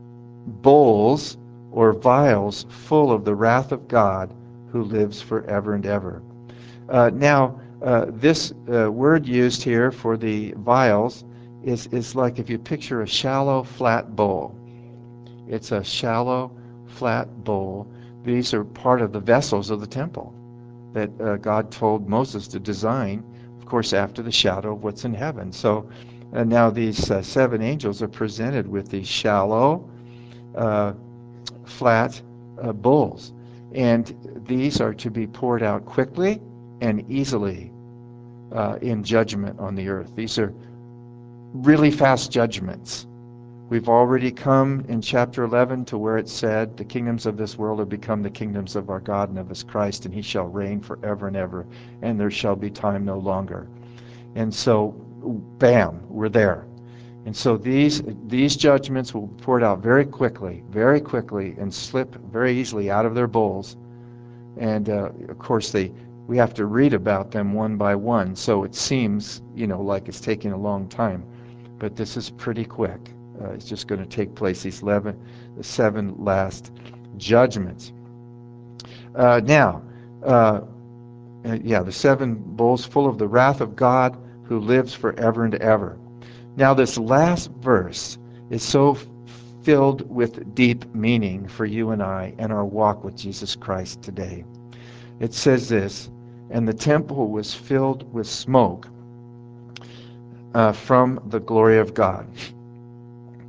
bowls or vials full of the wrath of God who lives forever and ever. Uh, now, uh, this uh, word used here for the vials is, is like if you picture a shallow, flat bowl. It's a shallow, flat bowl. These are part of the vessels of the temple that uh, God told Moses to design, of course, after the shadow of what's in heaven. So uh, now these uh, seven angels are presented with these shallow, uh, flat uh, bowls. And these are to be poured out quickly and easily uh, in judgment on the earth. These are really fast judgments. We've already come in chapter eleven to where it said, the kingdoms of this world have become the kingdoms of our God and of his Christ, and he shall reign forever and ever, and there shall be time no longer. And so, bam, we're there. And so these these judgments will be poured out very quickly, very quickly, and slip very easily out of their bowls. And uh, of course, they we have to read about them one by one, so it seems, you know, like it's taking a long time. But this is pretty quick. Uh, it's just going to take place, these eleven, the seven last judgments. Uh, now, uh, uh, yeah, the seven bowls full of the wrath of God who lives forever and ever. Now, this last verse is so f- filled with deep meaning for you and I and our walk with Jesus Christ today. It says this, and the temple was filled with smoke uh, from the glory of God.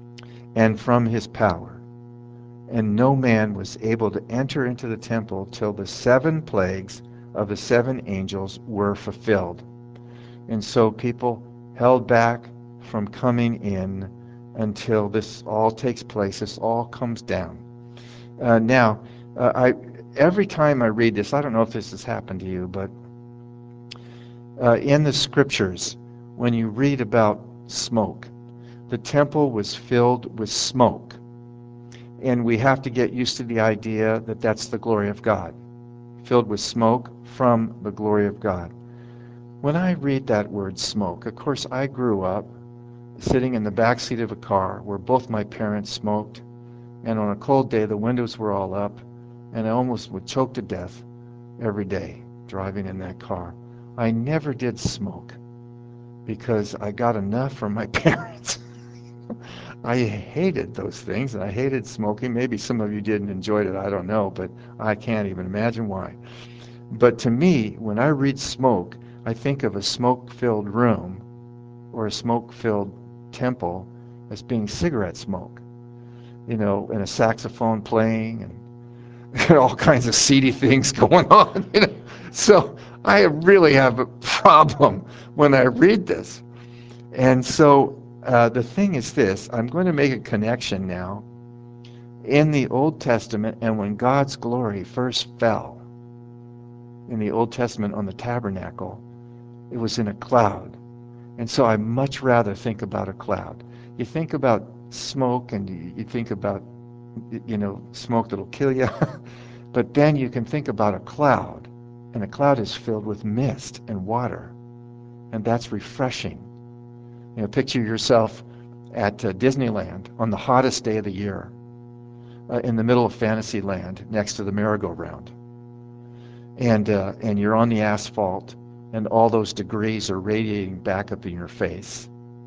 and from his power. And no man was able to enter into the temple till the seven plagues of the seven angels were fulfilled. And so people held back from coming in until this all takes place. This all comes down. Uh, now, uh, I every time I read this, I don't know if this has happened to you, but uh, in the scriptures, when you read about smoke, the temple was filled with smoke. And we have to get used to the idea that that's the glory of God, filled with smoke from the glory of God. When I read that word smoke, of course, I grew up sitting in the back seat of a car where both my parents smoked, and on a cold day, the windows were all up, and I almost would choke to death every day driving in that car. I never did smoke because I got enough from my parents. I hated those things, and I hated smoking. Maybe some of you didn't enjoy it, I don't know, but I can't even imagine why. But to me, when I read smoke, I think of a smoke-filled room or a smoke-filled temple as being cigarette smoke, you know, and a saxophone playing and, and all kinds of seedy things going on. You know? So I really have a problem when I read this. And so uh, the thing is this, I'm going to make a connection now. In the Old Testament, and when God's glory first fell in the Old Testament on the tabernacle, it was in a cloud. And so I much rather think about a cloud. You think about smoke and you, you think about, you know, smoke that'll kill you. But then you can think about a cloud, and a cloud is filled with mist and water, and that's refreshing. You know, picture yourself at uh, Disneyland on the hottest day of the year, uh, in the middle of Fantasyland, next to the merry-go-round, and uh, and you're on the asphalt, and all those degrees are radiating back up in your face,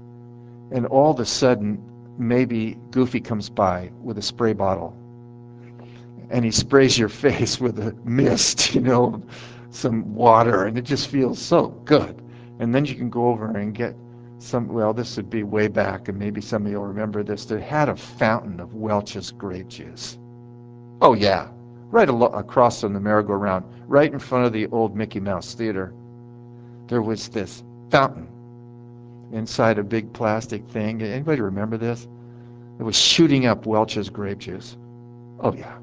and all of a sudden, maybe Goofy comes by with a spray bottle, and he sprays your face with a mist, you know, some water, and it just feels so good. And then you can go over and get some, well, this would be way back, and maybe some of you will remember this. They had a fountain of Welch's grape juice. Oh, yeah, right alo- across from the merry-go-round, right in front of the old Mickey Mouse Theater. There was this fountain inside a big plastic thing. Anybody remember this? It was shooting up Welch's grape juice. Oh, yeah.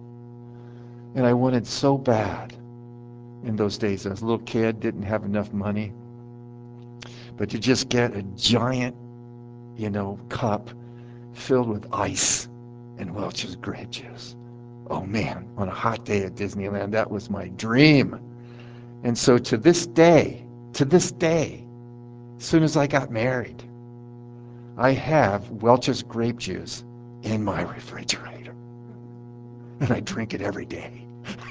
And I wanted so bad in those days. I was a little kid, didn't have enough money. But to just get a giant, you know, cup filled with ice and Welch's grape juice. Oh man, on a hot day at Disneyland, that was my dream. And so to this day, to this day, as soon as I got married, I have Welch's grape juice in my refrigerator. And I drink it every day.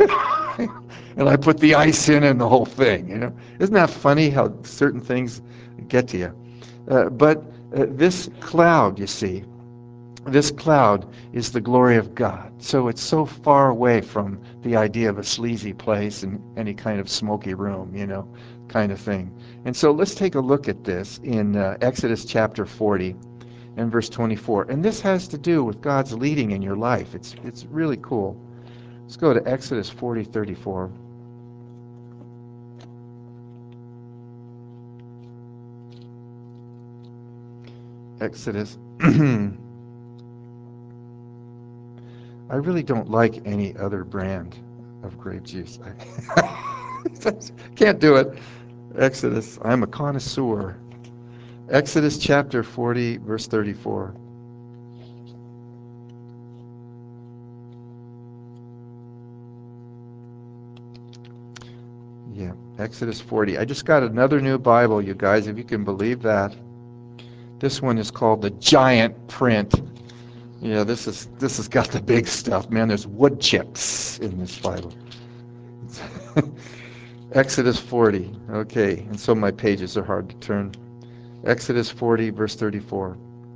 And I put the ice in and the whole thing, you know. Isn't that funny how certain things get to you? Uh, but uh, this cloud, you see, this cloud is the glory of God. So it's so far away from the idea of a sleazy place and any kind of smoky room, you know, kind of thing. And so let's take a look at this in uh, Exodus chapter forty and verse twenty-four. And this has to do with God's leading in your life. It's, it's really cool. Let's go to Exodus forty thirty-four. Exodus. I really don't like any other brand of grape juice. I can't do it. Exodus. I'm a connoisseur. Exodus chapter forty, verse thirty-four. Yeah, Exodus forty. I just got another new Bible, you guys, if you can believe that. This one is called the Giant Print. Yeah, this is this has got the big stuff, man. There's wood chips in this Bible. Exodus forty. Okay, and so my pages are hard to turn. Exodus forty, verse thirty-four.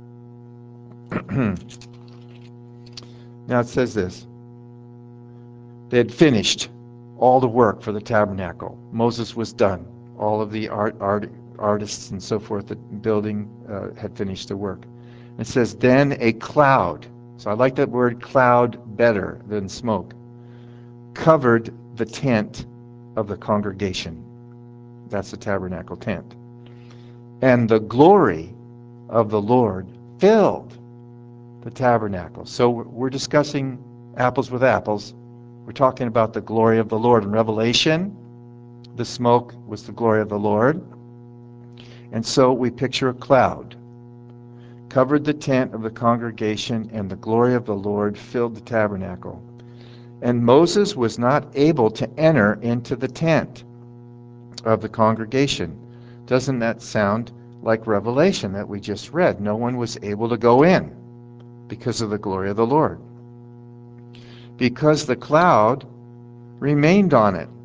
Now it says this. They had finished all the work for the tabernacle. Moses was done. All of the art, art artists and so forth, the building uh, had finished the work. It says, then a cloud. So I like that word cloud better than smoke. Covered the tent of the congregation. That's the tabernacle tent. And the glory of the Lord filled the tabernacle. So we're discussing apples with apples. We're talking about the glory of the Lord. In Revelation, the smoke was the glory of the Lord. And so we picture a cloud covered the tent of the congregation, and the glory of the Lord filled the tabernacle. And Moses was not able to enter into the tent of the congregation. Doesn't that sound like Revelation that we just read? No one was able to go in because of the glory of the Lord. Because the cloud remained on it.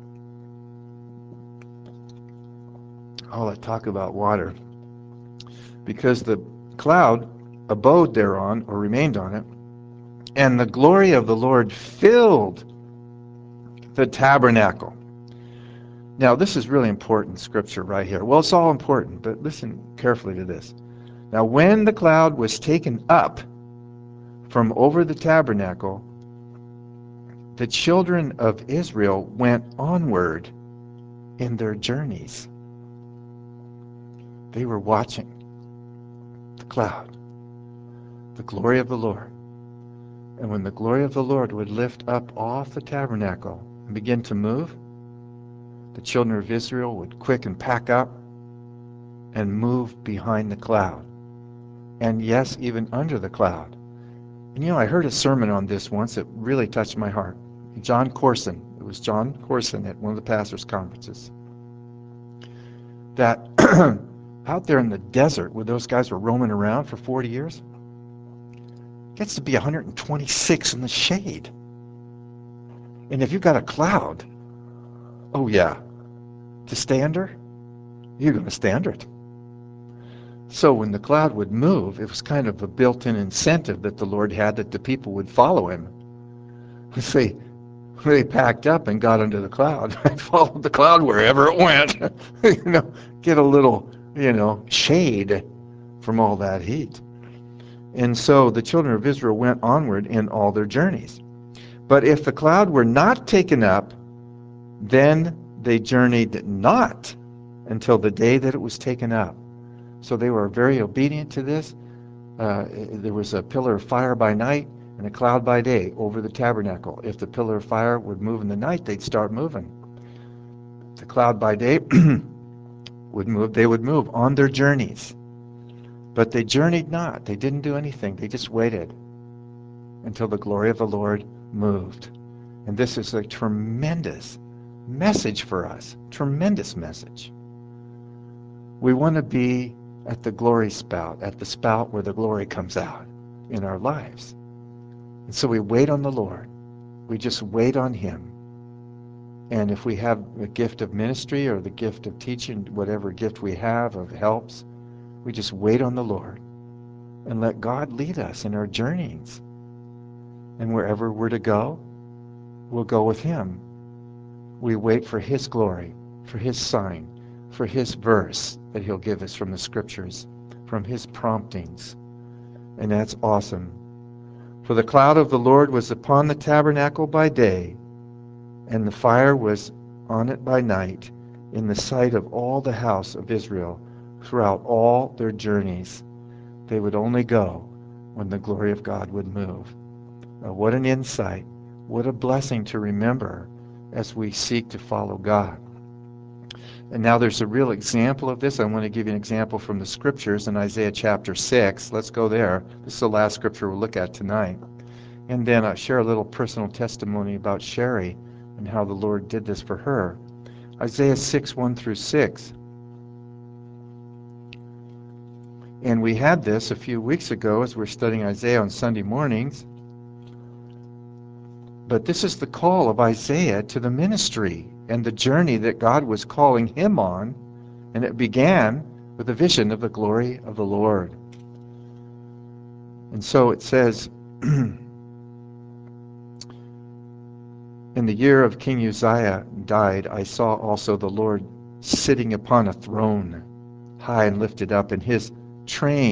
Oh, let's talk about water. Because the cloud abode thereon, or remained on it, and the glory of the Lord filled the tabernacle. Now, this is really important scripture right here. Well, it's all important, but listen carefully to this. Now, when the cloud was taken up from over the tabernacle, the children of Israel went onward in their journeys. They were watching the cloud, the glory of the Lord. And when the glory of the Lord would lift up off the tabernacle and begin to move, the children of Israel would quick and pack up and move behind the cloud. And yes, even under the cloud. And you know, I heard a sermon on this once that really touched my heart. John Corson, it was John Corson at one of the pastors' conferences, that out there in the desert where those guys were roaming around for forty years, gets to be one hundred twenty-six in the shade. And if you've got a cloud, oh yeah, to stay under, you're going to stay under it. So when the cloud would move, it was kind of a built-in incentive that the Lord had that the people would follow him. See, they packed up and got under the cloud and followed the cloud wherever it went. you know, get a little, you know, shade from all that heat. And so the children of Israel went onward in all their journeys. But if the cloud were not taken up, then they journeyed not until the day that it was taken up. So they were very obedient to this. Uh, there was a pillar of fire by night and a cloud by day over the tabernacle. If the pillar of fire would move in the night, they'd start moving. The cloud by day would move, they would move on their journeys. But they journeyed not. They didn't do anything. They just waited until the glory of the Lord moved. And this is a tremendous message for us. Tremendous message. We want to be at the glory spout, at the spout where the glory comes out in our lives. And so we wait on the Lord. We just wait on him. And if we have a gift of ministry or the gift of teaching, whatever gift we have of helps, we just wait on the Lord and let God lead us in our journeyings. And wherever we're to go, we'll go with him. We wait for his glory, for his sign, for his verse that he'll give us from the scriptures, from his promptings. And that's awesome. For the cloud of the Lord was upon the tabernacle by day, and the fire was on it by night, in the sight of all the house of Israel throughout all their journeys. They would only go when the glory of God would move. Now, what an insight. What a blessing to remember as we seek to follow God. And now there's a real example of this. I want to give you an example from the scriptures in Isaiah chapter six. Let's go there. This is the last scripture we'll look at tonight. And then I'll share a little personal testimony about Sherry and how the Lord did this for her. Isaiah six, one through six. And we had this a few weeks ago as we're studying Isaiah on Sunday mornings. But this is the call of Isaiah to the ministry and the journey that God was calling him on. And it began with a vision of the glory of the Lord. And so it says, in the year of King Uzziah died, I saw also the Lord sitting upon a throne, high and lifted up, and his train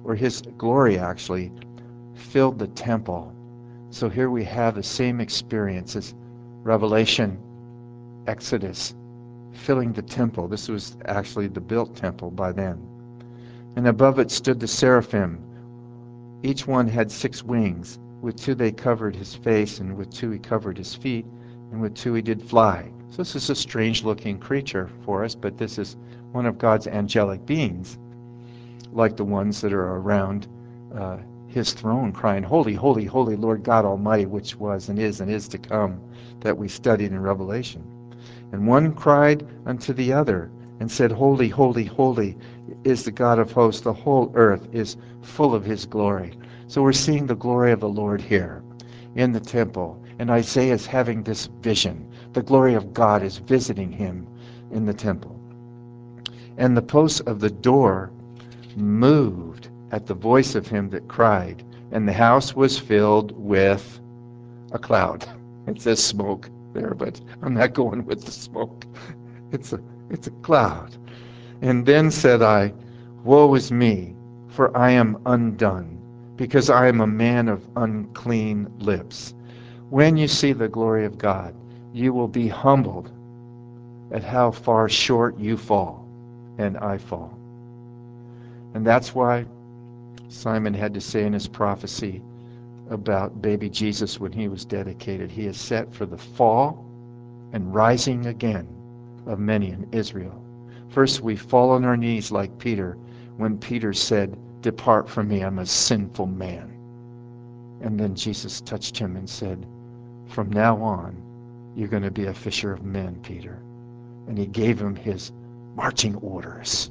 or his glory actually, filled the temple. So here we have the same experience as Revelation, Exodus, filling the temple. This was actually the built temple by then. And above it stood the seraphim. Each one had six wings. With two they covered his face, and with two he covered his feet, and with two he did fly. So this is a strange-looking creature for us, but this is one of God's angelic beings, like the ones that are around uh, his throne, crying, "Holy, holy, holy, Lord God Almighty, which was and is and is to come," that we studied in Revelation. And one cried unto the other and said, "Holy, holy, holy is the God of hosts. The whole earth is full of his glory." So we're seeing the glory of the Lord here in the temple. And Isaiah is having this vision. The glory of God is visiting him in the temple. And the posts of the door moved at the voice of him that cried, and the house was filled with a cloud. It says smoke there, but I'm not going with the smoke. It's a, it's a cloud. And then said I, "Woe is me, for I am undone, because I am a man of unclean lips." When you see the glory of God, you will be humbled at how far short you fall, and I fall. And that's why Simon had to say in his prophecy about baby Jesus when he was dedicated, "He is set for the fall and rising again of many in Israel." First, we fall on our knees like Peter when Peter said, "Depart from me, I'm a sinful man." And then Jesus touched him and said, "From now on, you're going to be a fisher of men, Peter." And he gave him his marching orders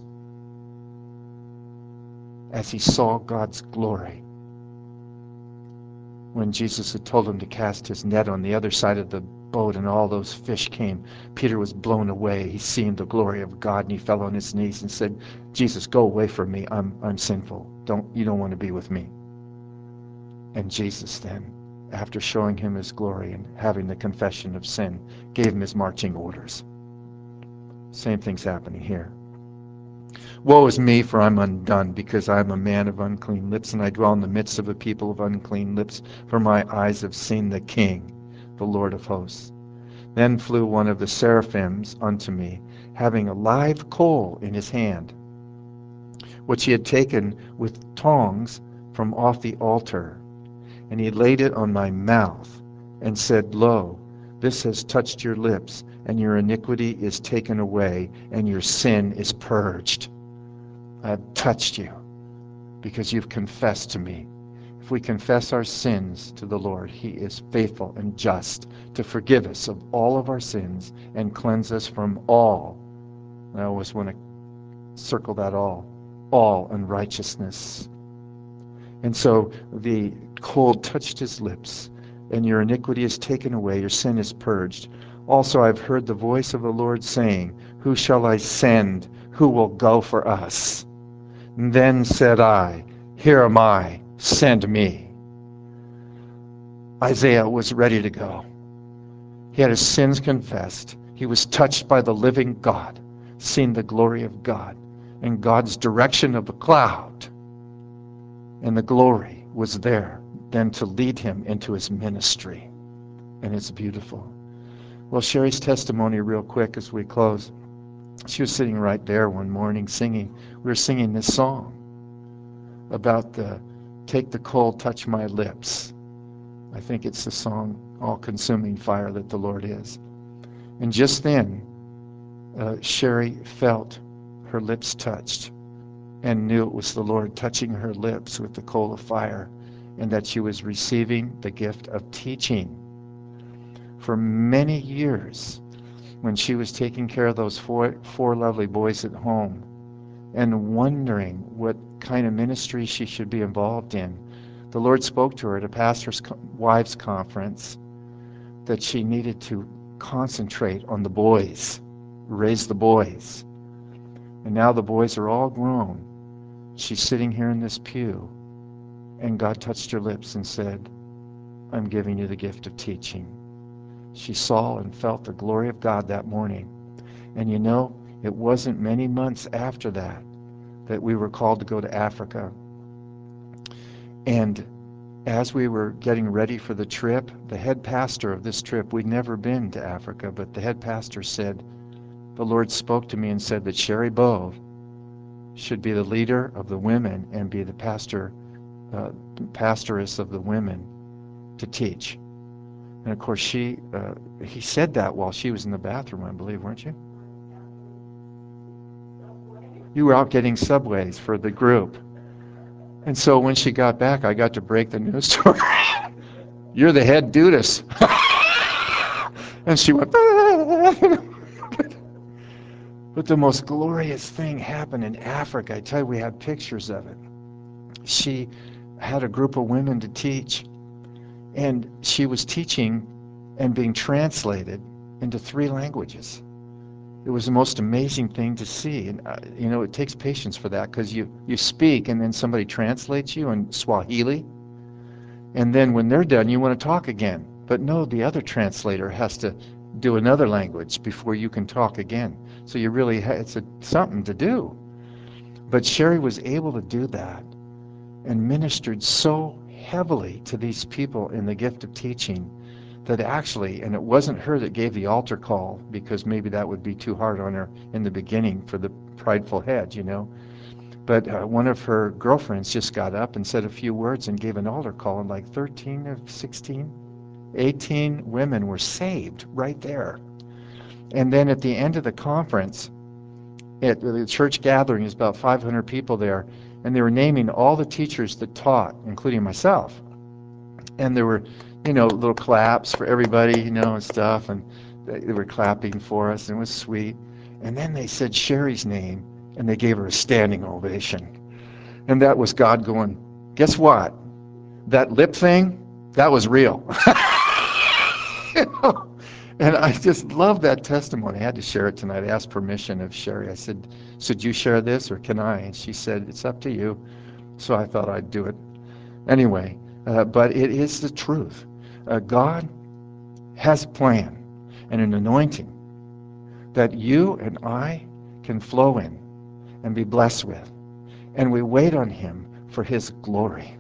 as he saw God's glory. When Jesus had told him to cast his net on the other side of the boat and all those fish came, Peter was blown away. He seen the glory of God and he fell on his knees and said, "Jesus, go away from me. I'm, I'm sinful. Don't, you don't want to be with me." And Jesus then, after showing him his glory and having the confession of sin, gave him his marching orders. Same thing's happening here. "Woe is me, for I'm undone, because I am a man of unclean lips, and I dwell in the midst of a people of unclean lips, for my eyes have seen the King, the Lord of hosts." Then flew one of the seraphims unto me, having a live coal in his hand, which he had taken with tongs from off the altar. And he laid it on my mouth, and said, "Lo, this has touched your lips, and your iniquity is taken away, and your sin is purged." I've touched you because you've confessed to me. If we confess our sins to the Lord, he is faithful and just to forgive us of all of our sins and cleanse us from all. I always want to circle that all, all unrighteousness. And so the cold touched his lips, and your iniquity is taken away, your sin is purged. Also I've heard the voice of the Lord saying, "Who shall I send? Who will go for us?" And then said I, "Here am I, send me." Isaiah was ready to go. He had his sins confessed. He was touched by the living God, seen the glory of God, and God's direction of the cloud. And the glory was there then to lead him into his ministry. And it's beautiful. Well, Sherry's testimony real quick as we close. She was sitting right there one morning singing. We were singing this song about the "Take the coal, touch my lips." I think it's the song, "All-Consuming Fire That the Lord Is." And just then, uh, Sherry felt her lips touched and knew it was the Lord touching her lips with the coal of fire, and that she was receiving the gift of teaching. For many years, when she was taking care of those four, four lovely boys at home and wondering what kind of ministry she should be involved in, the Lord spoke to her at a pastor's wives conference that she needed to concentrate on the boys, raise the boys. And now the boys are all grown. She's sitting here in this pew, and God touched her lips and said, "I'm giving you the gift of teaching." She saw and felt the glory of God that morning. And you know, it wasn't many months after that that we were called to go to Africa And as we were getting ready for the trip, the head pastor of this trip, we'd never been to Africa, but the head pastor said, the Lord spoke to me and said that Sherry Bove should be the leader of the women and be the pastor, uh, pastoress of the women to teach. And of course, she, uh, he said that while she was in the bathroom, I believe, weren't you? You were out getting Subways for the group. And so when she got back, I got to break the news to her. You're the head dudess. And she went, but the most glorious thing happened in Africa. I tell you, we have pictures of it. She had a group of women to teach, and she was teaching and being translated into three languages. It was the most amazing thing to see. And, uh, you know, it takes patience for that, because you, you speak and then somebody translates you in Swahili. And then when they're done, you want to talk again. But no, the other translator has to do another language before you can talk again. So you really, ha- it's a, something to do. But Sherry was able to do that and ministered so heavily to these people in the gift of teaching that actually, and it wasn't her that gave the altar call, because maybe that would be too hard on her in the beginning for the prideful head, you know. But uh, one of her girlfriends just got up and said a few words and gave an altar call, and like thirteen or sixteen, eighteen women were saved right there. And then at the end of the conference, at the church gathering, is about five hundred people there, and they were naming all the teachers that taught, including myself. And there were, you know, little claps for everybody, you know, and stuff, and they were clapping for us, and it was sweet. And then they said Sherry's name, and they gave her a standing ovation. And that was God going, guess what? That lip thing, that was real. You know? And I just love that testimony. I had to share it tonight. I asked permission of Sherry. I said, should you share this or can I? And she said, it's up to you. So I thought I'd do it. Anyway, uh, but it is the truth. Uh, God has a plan and an anointing that you and I can flow in and be blessed with. And we wait on him for his glory.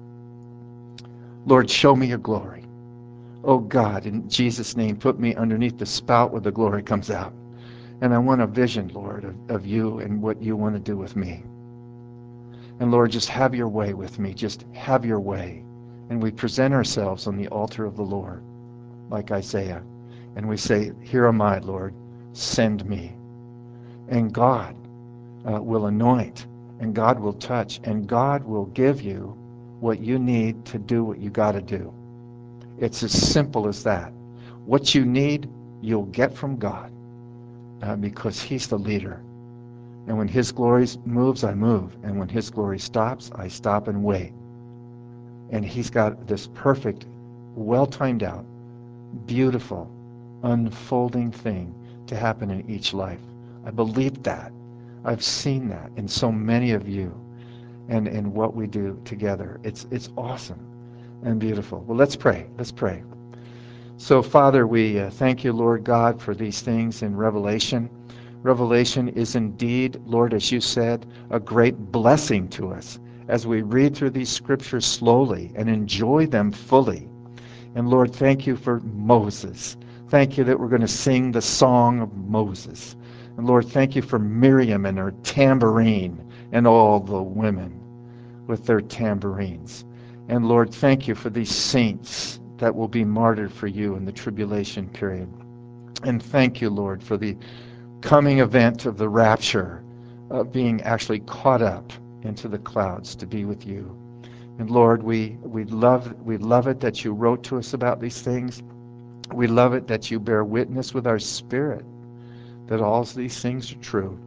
Lord, show me your glory. Oh God, in Jesus' name, put me underneath the spout where the glory comes out. And I want a vision, Lord, of, of you and what you want to do with me. And Lord, just have your way with me. Just have your way. And we present ourselves on the altar of the Lord, like Isaiah. And we say, here am I, Lord, send me. And God uh, will anoint, and God will touch, and God will give you what you need to do what you got to do. It's as simple as that. What you need, you'll get from God, uh, because he's the leader. And when his glory moves, I move. And when his glory stops, I stop and wait. And he's got this perfect, well-timed out, beautiful, unfolding thing to happen in each life. I believe that. I've seen that in so many of you and in what we do together. It's, it's awesome and beautiful. Well, let's pray. Let's pray. So, Father, we uh, thank you, Lord God, for these things in Revelation. Revelation is indeed, Lord, as you said, a great blessing to us as we read through these scriptures slowly and enjoy them fully. And Lord, thank you for Moses. Thank you that we're going to sing the song of Moses. And Lord, thank you for Miriam and her tambourine and all the women with their tambourines. And Lord, thank you for these saints that will be martyred for you in the tribulation period. And thank you, Lord, for the coming event of the rapture, of being actually caught up into the clouds to be with you. And Lord, we, we, love, we love it that you wrote to us about these things. We love it that you bear witness with our spirit that all these things are true.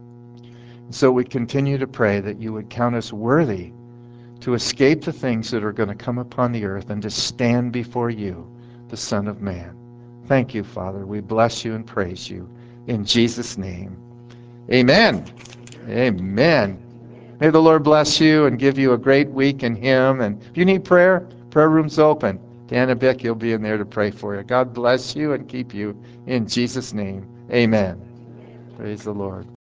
So we continue to pray that you would count us worthy to escape the things that are going to come upon the earth and to stand before you, the Son of Man. Thank you, Father. We bless you and praise you. In Jesus' name, amen. Amen. May the Lord bless you and give you a great week in him. And if you need prayer, prayer room's open. Dana Bick, you'll be in there to pray for you. God bless you and keep you in Jesus' name. Amen. Praise the Lord.